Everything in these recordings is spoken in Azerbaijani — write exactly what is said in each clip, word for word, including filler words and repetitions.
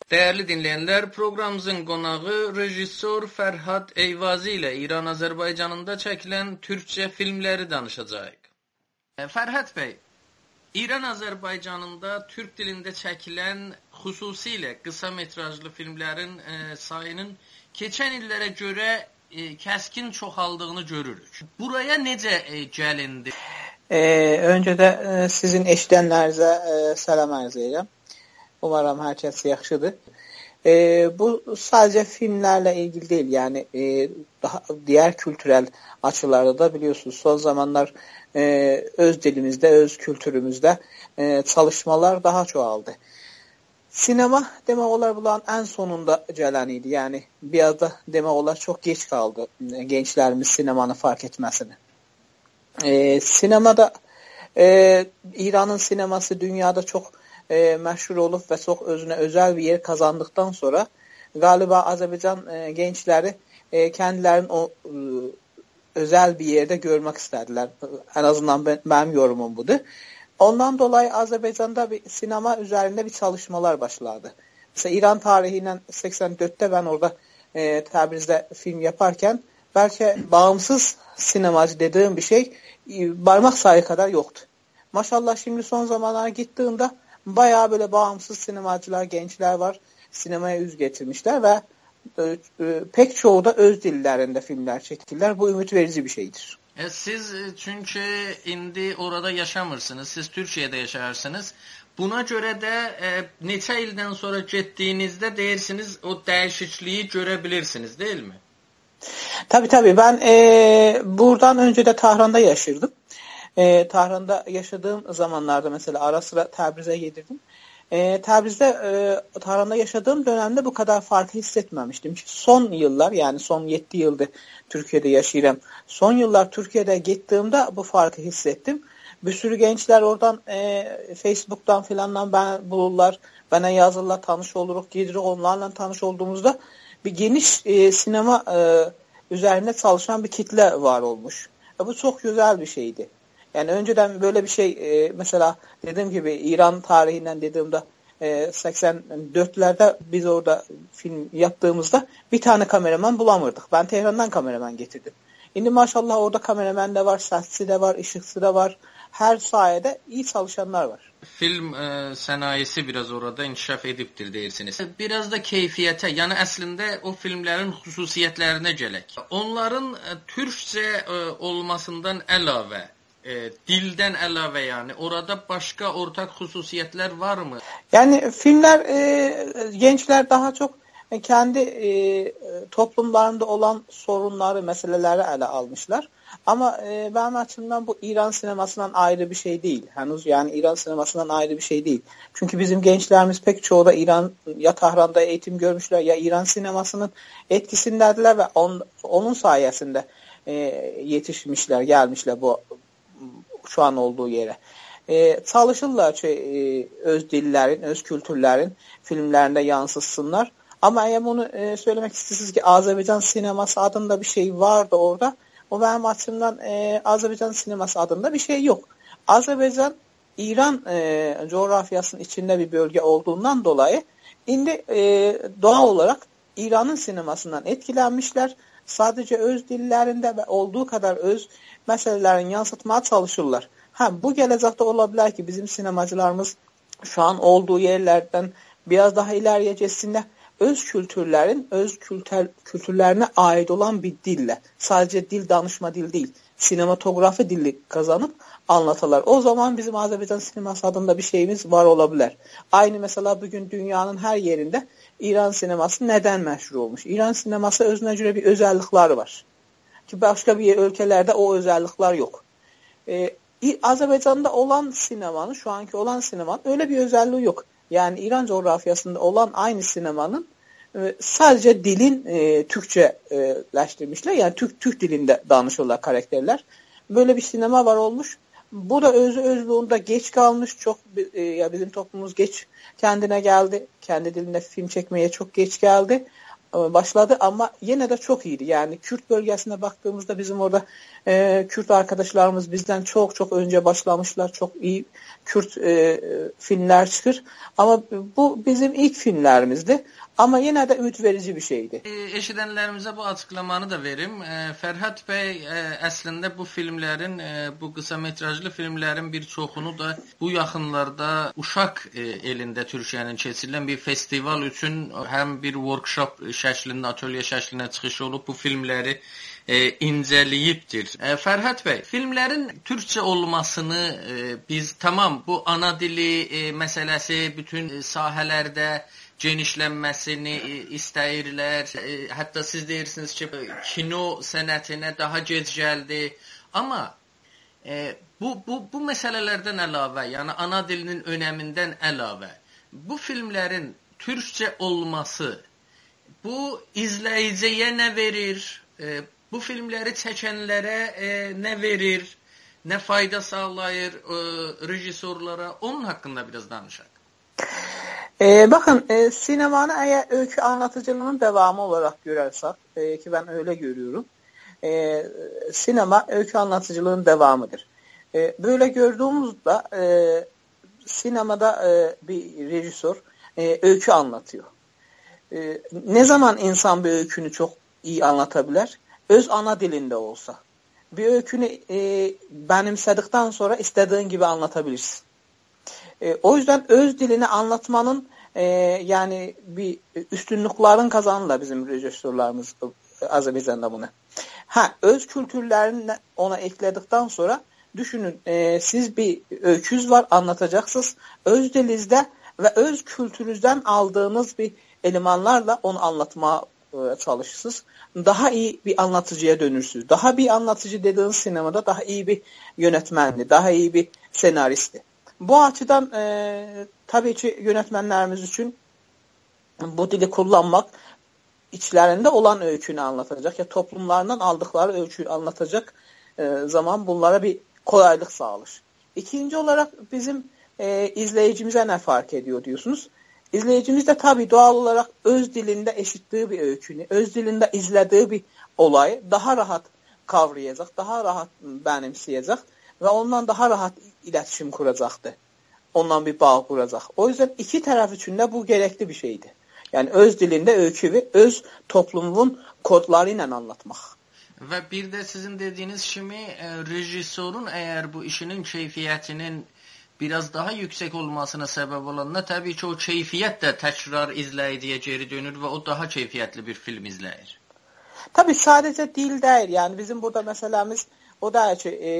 Değerli dinleyenler, programımızın konağı rejissor Ferhat Eyvazi ile İran Azerbaycan'ında çekilen Türkçe filmleri danışacağız. Ferhat Bey, İran Azerbaycan'ında Türk dilinde çekilen xüsusilə qısa metrajlı filmlerin e, sayının keçən illərə görə e, kəskin çoxaldığını görürük. Buraya necə e, gəlindi? Ee, önce de e, sizin eşidənlərinizə e, salam arz edirəm. Umarım hər kəs yaxşıdır. E, bu sadece filmlerle ilgili değil, yani e, daha diğer kültürel açılarda da biliyorsunuz son zamanlar e, öz dilimizde, öz kültürümüzde e, çalışmalar daha çoğaldı. Sinema demək olar bunların en sonunda gələn idi. Yani biraz da demək olar çok geç kaldı e, gençlerimiz sinemanı fark etmesini. E, sinemada e, İran'ın sineması dünyada çok e, meşhur olup ve çok özüne özel bir yer kazandıktan sonra galiba Azerbaycan e, gençleri e, kendilerini o e, özel bir yerde görmek istediler. En azından ben, benim yorumum budur. Ondan dolayı Azerbaycan'da bir sinema üzerinde bir çalışmalar başladı. Mesela İran tarihinden seksen dörtte ben orada e, Təbriz'de film yaparken belki bağımsız sinemacı dediğim bir şey e, parmak sayı kadar yoktu. Maşallah şimdi son zamanlara gittiğimde bayağı böyle bağımsız sinemacılar, gençler var. Sinemaya yüz getirmişler ve e, e, pek çoğu da öz dillerinde filmler çektiler. Bu ümit verici bir şeydir. E, siz çünkü indi orada yaşamırsınız. Siz Türkiye'de yaşarsınız. Buna göre de e, neçə ildən sonra getdiyinizdə deyirsiniz o değişikliği görebilirsiniz değil mi? Tabii tabii. Ben e, buradan önce de Tahran'da yaşırdım. E, Tahran'da yaşadığım zamanlarda mesela ara sıra Təbriz'e gelirdim. E, Təbriz'de e, Tahran'da yaşadığım dönemde bu kadar farkı hissetmemiştim. Son yıllar, yani son yedi yıldır Türkiye'de yaşıyorum. Son yıllar Türkiye'de gittiğimde bu farkı hissettim. Bir sürü gençler oradan e, Facebook'tan filandan ben bulurlar. Bana yazırlar, tanış oluruz, gidirik onlarla tanış olduğumuzda bir geniş e, sinema e, üzerinde çalışan bir kitle var olmuş. E, bu çok güzel bir şeydi. Yani önceden böyle bir şey e, mesela dediğim gibi İran tarihinden dediğimde e, seksen dörtlerde biz orada film yaptığımızda bir tane kameraman bulamırdık. Ben Tehran'dan kameraman getirdim. Şimdi maşallah orada kameraman da var, sesçi de var, ışıkçı da var. Her sayede iyi çalışanlar var. Film e, sənayesi biraz orada inkişaf edibdir deyirsiniz. Biraz da keyfiyyətə, yəni əslində o filmlərin xüsusiyyətlərinə gələk. Onların e, Türkçe e, olmasından əlavə, e, dildən əlavə yani orada başka ortak xüsusiyyətlər var mı? Yani filmler, e, gençler daha çok kendi e, toplumlarında olan sorunları, meseleleri ele almışlar. Ama e, benim açımdan bu İran sinemasından ayrı bir şey değil. Henüz yani İran sinemasından ayrı bir şey değil. Çünkü bizim gençlerimiz pek çoğu da İran ya Tahran'da eğitim görmüşler ya İran sinemasının etkisindedirler ve on, onun sayesinde e, yetişmişler, gelmişler bu şu an olduğu yere. E, çalışırlar ki e, öz dillerin, öz kültürlerin filmlerinde yansıtsınlar. Ama eğer bunu e, söylemek istiyorsunuz ki Azerbaycan sineması adında bir şey vardı orada. O benim açımdan e, Azerbaycan sineması adında bir şey yok. Azerbaycan İran e, coğrafyasının içinde bir bölge olduğundan dolayı şimdi e, doğal olarak İran'ın sinemasından etkilenmişler. Sadece öz dillerinde ve olduğu kadar öz meselelerin yansıtmaya çalışırlar. Ha, bu gelecekte olabilir ki bizim sinemacılarımız şu an olduğu yerlerden biraz daha ileriye geçsinler. Öz kültürlerin, öz kültür, kültürlerine ait olan bir dille, sadece dil danışma dil değil, sinematografi dili kazanıp anlatılar. O zaman bizim Azerbaycan sineması adında bir şeyimiz var olabilir. Aynı mesela bugün dünyanın her yerinde İran sineması neden meşhur olmuş? İran sineması özüne göre bir özellikleri var. Ki başka bir ülkelerde o özellikler yok. Ee, Azerbaycan'da olan sinemanın, şu anki olan sinemanın öyle bir özelliği yok. Yani İran coğrafyasında olan aynı sinemanın e, sadece dilin e, Türkçeleştirmişler. Yani Türk Türk dilinde danışıyorlar karakterler. Böyle bir sinema var olmuş. Bu da özü özlüğünde geç kalmış. Çok e, ya bizim toplumumuz geç kendine geldi. Kendi dilinde film çekmeye çok geç geldi. başladı ama yine de çok iyiydi. Yani Kürt bölgesine baktığımızda bizim orada e, Kürt arkadaşlarımız bizden çok çok önce başlamışlar. Çok iyi Kürt e, filmler çıkır. Ama bu bizim ilk filmlerimizdi. Ama yine de ümit verici bir şeydi. E, eşidənlərimizə bu açıklamanı da verim. E, Fərhad bəy e, əslində bu filmlərin, e, bu qısa metrajlı filmlərin bir çoxunu da bu yaxınlarda Uşaq e, elində Türkiyənin keçirilən bir festival üçün həm bir workshop şəklində, atölye şəklində çıxış olub bu filmləri e, incəliyibdir. E, Fərhad bəy, filmlərin türkçə olmasını e, biz tamam bu ana dili e, məsələsi bütün sahələrdə genişlənməsini istəyirlər. Hətta siz deyirsiniz ki, kino sənətinə daha gec gəldi. Amma e, bu, bu, bu məsələlərdən əlavə, yəni ana dilinin önəmindən əlavə, bu filmlərin türkçə olması, bu izləyiciyə nə verir? E, bu filmləri çəkənlərə e, nə verir? Nə fayda sağlayır e, rejissorlara? Onun haqqında biraz danışaq. Ee, bakın e, sinemanı eğer öykü anlatıcılığının devamı olarak görürsek e, ki ben öyle görüyorum. E, sinema öykü anlatıcılığının devamıdır. E, böyle gördüğümüzde e, sinemada e, bir rejisör e, öykü anlatıyor. E, ne zaman insan bir öykünü çok iyi anlatabilir? Öz ana dilinde olsa. Bir öykünü e, benimsedikten sonra istediğin gibi anlatabilirsin. E, o yüzden öz dilini anlatmanın e, yani bir üstünlüklerin kazanırlar bizim rejisörlerimiz Azerbaycan'da bunu. Ha, öz kültürlerini ona ekledikten sonra düşünün e, siz bir öyküz var anlatacaksınız. Öz dilinizde ve öz kültürünüzden aldığınız bir elemanlarla onu anlatmaya e, çalışırsınız. Daha iyi bir anlatıcıya dönürsünüz. Daha bir anlatıcı dediğiniz sinemada daha iyi bir yönetmendi, daha iyi bir senaristi. Bu açıdan e, tabii ki yönetmenlerimiz için bu dili kullanmak içlerinde olan öykünü anlatacak ya toplumlarından aldıkları öyküyü anlatacak e, zaman bunlara bir kolaylık sağlar. İkinci olarak bizim e, izleyicimize ne fark ediyor diyorsunuz. İzleyicimiz de tabii doğal olarak öz dilinde eşittiği bir öykünü, öz dilinde izlediği bir olayı daha rahat kavrayacak, daha rahat benimseyecek ve ondan daha rahat iletişim kuracaktı. Ondan bir bağ kuracak. O yüzden iki taraf için de bu gerekli bir şeydi. Yani öz dilinde öykü ve öz toplumun kodlarıyla anlatmak. Ve bir de sizin dediğiniz kimi e, rejissorun eğer bu işinin keyfiyetinin biraz daha yüksek olmasına sebep olanına tabii ki o keyfiyet de tekrar izleyiciye geri dönür ve o daha keyfiyetli bir film izleyir. Tabii sadece dil değil. Yani bizim burada meselemiz o da ki e,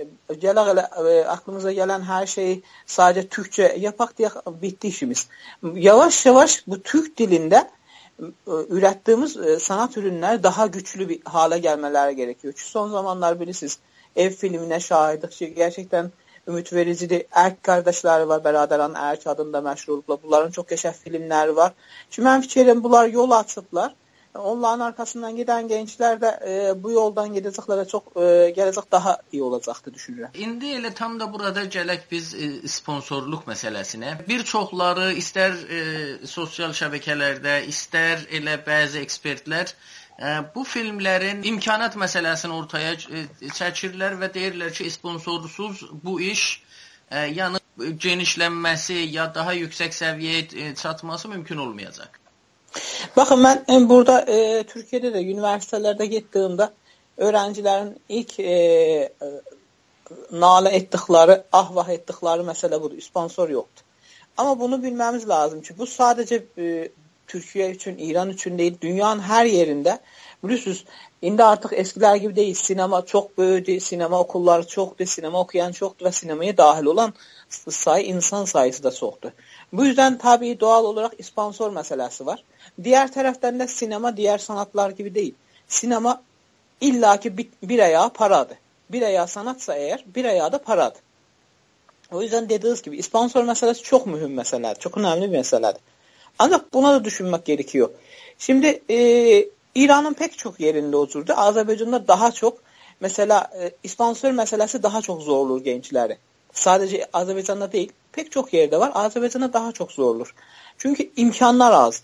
e, aklımıza gelen her şeyi sadece Türkçe yapak diye bitti işimiz. Yavaş yavaş bu Türk dilinde e, ürettiğimiz e, sanat ürünler daha güçlü bir hale gelmeleri gerekiyor. Çünkü son zamanlar bilirsiniz ev filmine şahitlik gerçekten ümit vericidir. Erk kardeşleri var, Beraderan Erk adında məşhurluqla. Bunların çok yaşa filmleri var. Şimdi ben fikirlerim bunlar yol açıblar. Onların arkasından giden gençler de e, bu yoldan gedəcəklərə çox e, gələcək daha iyi olacaqdı düşünürəm. İndi elə tam da burada gələk biz e, sponsorluq məsələsinə. Bir çoxları istər e, sosial şəbəkələrdə, istər elə bəzi ekspertlər e, bu filmlərin imkanat məsələsini ortaya e, çəkirlər və deyirlər ki, sponsorsuz bu iş e, yəni genişlənməsi ya daha yüksək səviyyəyə e, çatması mümkün olmayacaq. Bakın ben burada e, Türkiye'de de üniversitelerde gittiğimde öğrencilerin ilk e, e, nale ettikleri, ahvah ettikleri mesele budur. Sponsor yoktu. Ama bunu bilmemiz lazım ki bu sadece e, Türkiye için, İran için değil, dünyanın her yerinde. Biliyorsunuz, şimdi artık eskiler gibi değil. Sinema çok büyüdü, sinema okulları çoktu, sinema okuyan çoktu ve sinemaya dahil olan sayı insan sayısı da çoktu. Bu yüzden tabii doğal olarak sponsor meselesi var. Diğer taraftan da sinema diğer sanatlar gibi değil. Sinema illaki bir, bir ayağı paradır. Bir ayağı sanatsa eğer bir ayağı da paradır. O yüzden dediğiniz gibi sponsor meselesi çok mühim meseledir. Çok önemli bir meseledir. Ancak buna da düşünmek gerekiyor. Şimdi e, İran'ın pek çok yerinde oturdu. Azerbaycan'da daha çok mesela e, sponsor meselesi daha çok zorlur gençleri. Sadece Azerbaycan'da değil pek çok yerde var. Azerbaycan'da daha çok zorlur. Çünkü imkanlar azdı.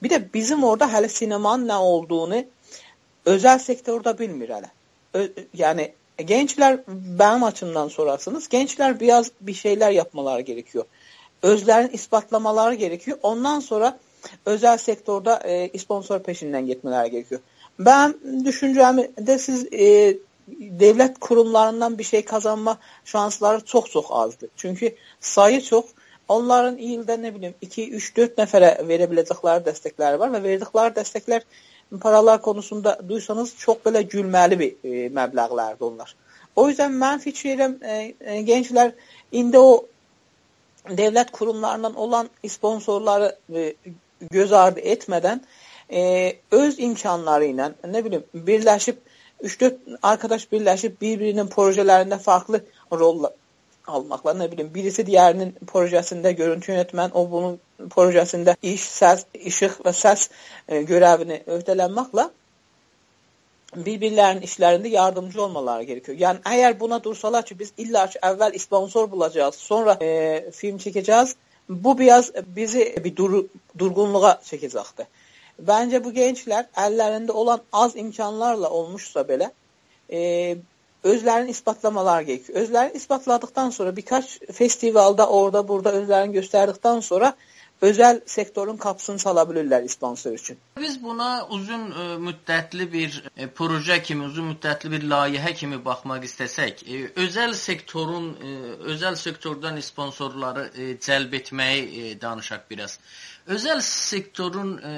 Bir de bizim orada hələ sinemanın nə olduğunu özel sektörde bilmir hələ. Yani gençler, benim açımdan sorarsanız, gençler biraz bir şeyler yapmaları gerekiyor. Özlerini ispatlamaları gerekiyor. Ondan sonra özel sektörde e, sponsor peşinden gitmeleri gerekiyor. Ben düşüncemi de siz e, devlet kurumlarından bir şey kazanma şansları çok çok azdır. Çünkü sayı çok. Onların ildə nə bilim iki üç dörd nəfərə verə biləcəkləri dəstəkləri var və verdikləri dəstəklər paralar konusunda duysanız çok böyle gülməli bir e, məbləğlərdir onlar. O yüzden mən fikirləyirəm e, e, gençler indi o devlet kurumlarından olan sponsorları e, göz ardı etmeden e, öz imkanları ilə ne bileyim birləşib üç dörd arkadaş birləşib birbirinin projelerinde farklı roller almakla, ne bileyim birisi diğerinin projesinde görüntü yönetmen, o bunun projesinde iş, ses, ışık ve ses e, görevini öhdələnməklə birbirlərinin işlerinde yardımcı olmaları gerekiyor. Yani eğer buna dursalar ki biz illa ki evvel sponsor bulacağız, sonra e, film çekeceğiz, bu biraz bizi bir dur, durgunluğa çekecekti. Bence bu gençler ellerinde olan az imkanlarla olmuşsa belə e, özlerini ispatlamalar gerekiyor. Özlerini ispatladıktan sonra birkaç festivalda orada burada özlerini gösterdikten sonra özel sektörün kapısını çalabilirler sponsor için. Biz buna uzun e, müddətli bir e, proje kimi, uzun müddətli bir layihə kimi baxmaq istəsək, e, özəl sektorun, e, özəl sektordan sponsorları e, cəlb etməyi e, danışaq biraz. Özəl sektorun e,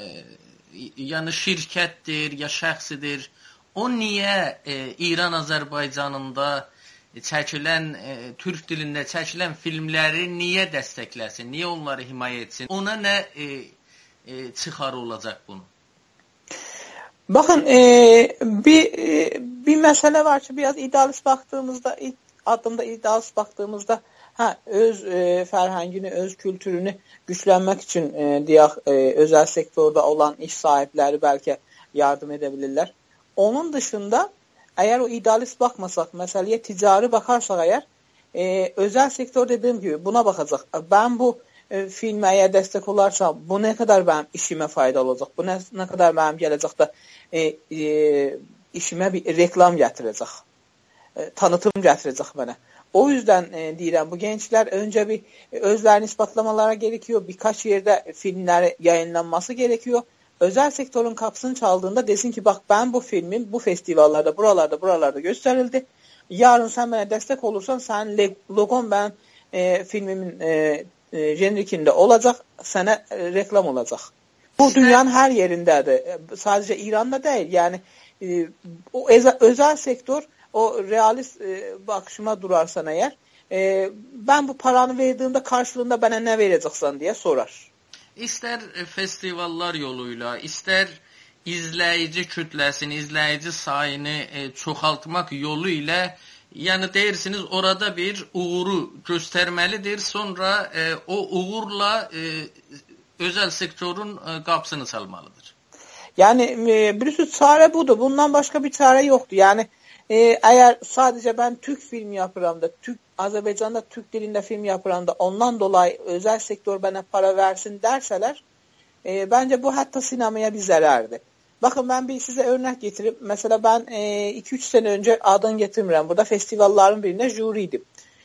yəni şirkətdir, ya şəxsidir, o niyə e, İran Azərbaycanında çəkilən, e, türk dilində çəkilən filmləri niyə dəstəkləsin, niyə onları himayə etsin, ona nə e, e, çıxarı olacaq bunu? Bakın e, bir e, bir mesele var ki biraz idealist baktığımızda, ilk adımda idealist baktığımızda ha öz e, fərhəngini, öz kültürünü güçlənmək için e, diyaq e, özel sektörde olan iş sahipleri belki yardım edebilirler. Onun dışında eğer o idealist bakmasak, meseleye ticari bakarsak eğer, e, özel sektör dediğim gibi buna bakacak. Ben bu e, filme eğer destek olarsam bu ne kadar benim işime faydalı olacak, bu ne, ne kadar benim gelecekte e, e, işime bir reklam getirecek, e, tanıtım getirecek bana. O yüzden e, deyirəm, bu gençler önce bir e, özlerini ispatlamalara gerekiyor, birkaç yerde filmleri yayınlanması gerekiyor. Özel sektörün kapısını çaldığında desin ki bak ben bu filmin bu festivallarda, buralarda, buralarda gösterildi. Yarın sen bana destek olursan sen logon ben e, filmimin e, e, jenerikinde olacak, sana e, reklam olacak. Bu dünyanın her yerindedir. Sadece İran'da değil. Yani e, o eza, özel sektör o realist e, bakışıma durarsan eğer e, ben bu paranı verdiğimde karşılığında bana ne vereceksin diye sorar. İstər festivallar yoluyla, istər izləyici kütləsini, izləyici sayını e, çoxaltmaq yolu ilə, yəni deyirsiniz orada bir uğuru göstərməlidir, sonra e, o uğurla e, özel sektörün e, qapısını çalmalıdır. Yani e, birisi çare budur, bundan başka bir çare yoktu. Yani e, eğer sadece ben Türk filmi yapıram da, Türk Azerbaycan'da Türk dilinde film yapıram da ondan dolayı özel sektör bana para versin derseler e, bence bu hatta sinemaya bir zarardı. Bakın ben bir size örnek getirip mesela ben iki üç sene önce adını getirmirəm. Burada festivalların birinde jüriydim.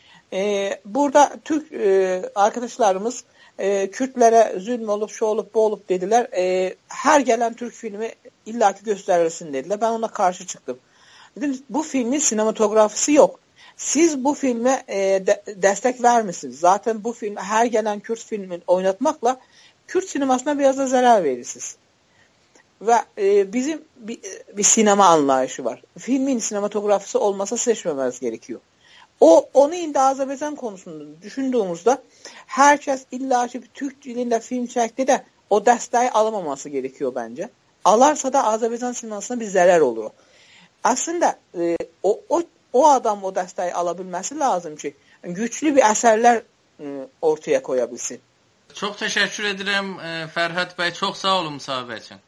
E, burada Türk e, arkadaşlarımız e, Kürtlere zulm olup şu olup bu olup dediler. E, her gelen Türk filmi illaki gösterilsin dediler. Ben ona karşı çıktım. Dedim bu filmin sinematografisi yok. Siz bu filme e, de, destek vermişsiniz. Zaten bu film her gelen Kürt filmin oynatmakla Kürt sinemasına biraz da zarar verirsiniz. Ve e, bizim bir, bir sinema anlayışı var. Filmin sinematografisi olmasa seçmememiz gerekiyor. O onu indi Azerbaycan konusunda düşündüğümüzde herkes illaki bir Türk dilinde film çekti de o desteği alamaması gerekiyor bence. Alarsa da Azerbaycan sinemasına bir zarar olur. Aslında e, o, o o adam o desteği alabilmesi lazım ki güçlü bir eserler e, ortaya koyabilsin. Çox təşəkkür edirəm Fərhad bəy, çox sağ olun müsahibə üçün.